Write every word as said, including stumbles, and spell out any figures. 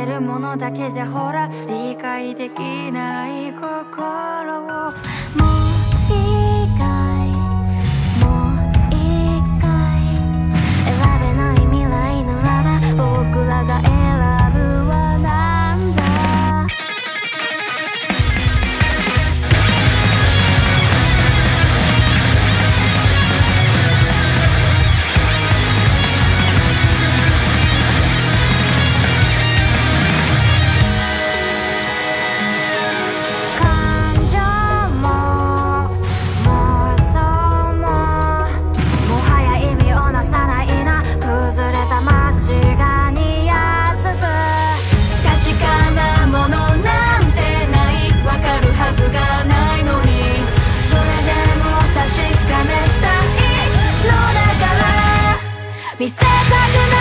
てるものだけじゃほら理解できない心をもういいかいもういいかい選べない未来ならば僕らが選ぶはなんだ見せたくない